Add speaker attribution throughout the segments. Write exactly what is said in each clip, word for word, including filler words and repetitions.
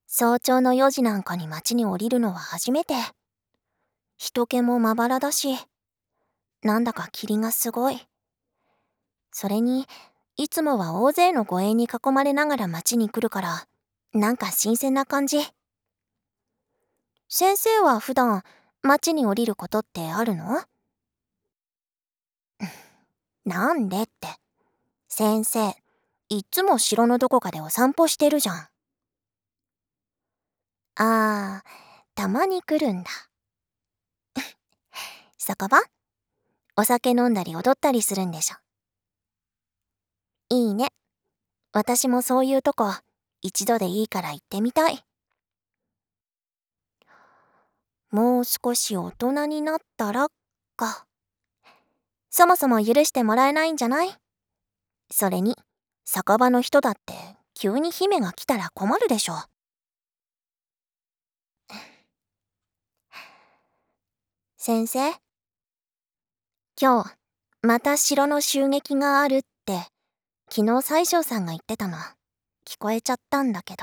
Speaker 1: 早朝のよじなんかに街に降りるのは初めて。人気もまばらだし、なんだか霧がすごい。それに、いつもは大勢の護衛に囲まれながら街に来るから、なんか新鮮な感じ。先生は普段、街に降りることってあるの？なんでって。先生、いっつも城のどこかでお散歩してるじゃん。あー、たまに来るんだ。酒場？お酒飲んだり踊ったりするんでしょ。いいね。私もそういうとこ、一度でいいから行ってみたい。もう少し大人になったらか。そもそも許してもらえないんじゃない？それに、酒場の人だって急に姫が来たら困るでしょ。先生、今日、また城の襲撃があるって、昨日西条さんが言ってたの。聞こえちゃったんだけど。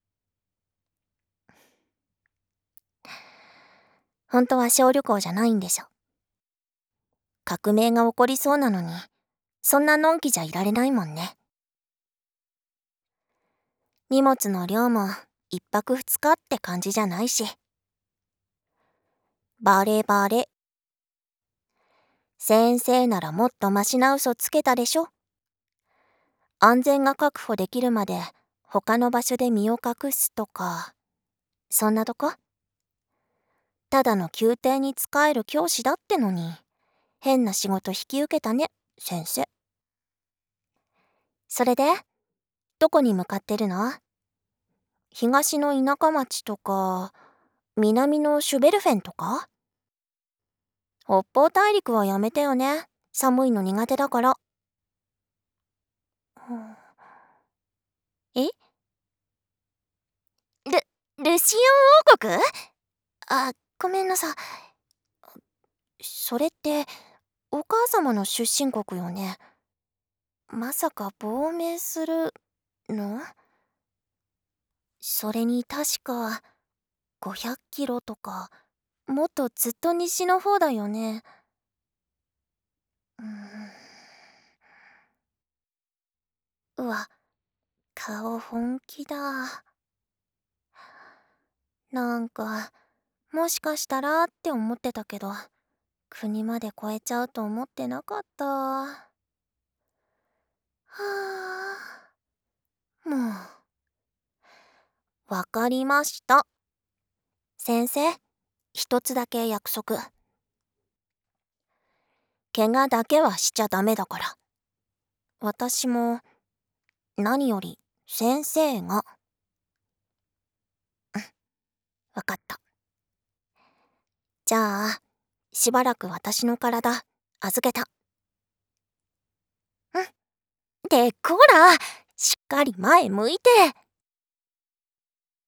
Speaker 1: 本当は小旅行じゃないんでしょ。革命が起こりそうなのに、そんなのんきじゃいられないもんね。荷物の量も一泊二日って感じじゃないし。バレバレ。先生ならもっとマシな嘘つけたでしょ。安全が確保できるまで他の場所で身を隠すとか、そんなとこ？ただの宮廷に仕える教師だってのに、変な仕事引き受けたね、先生。それで、どこに向かってるの？東の田舎町とか、南のシュベルフェンとか？北方大陸はやめてよね。寒いの苦手だから。え？ル、ルシオン王国？あ、ごめんなさい。それって、お母様の出身国よね。まさか亡命するの？それに確か、ごひゃくキロとか、もっとずっと西の方だよね。うーん。うわ、顔本気だ。なんか、もしかしたらって思ってたけど、国まで越えちゃうと思ってなかった。はあ、もう。わかりました。先生、一つだけ約束。怪我だけはしちゃダメだから。私も、何より先生が。うん、わかった。じゃあ、しばらく私の体、預けた。うん。ってこら、しっかり前向いて。